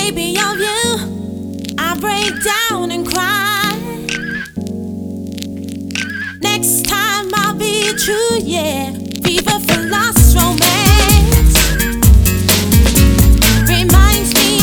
baby of you, I break down and cry. Next time I'll be true, yeah.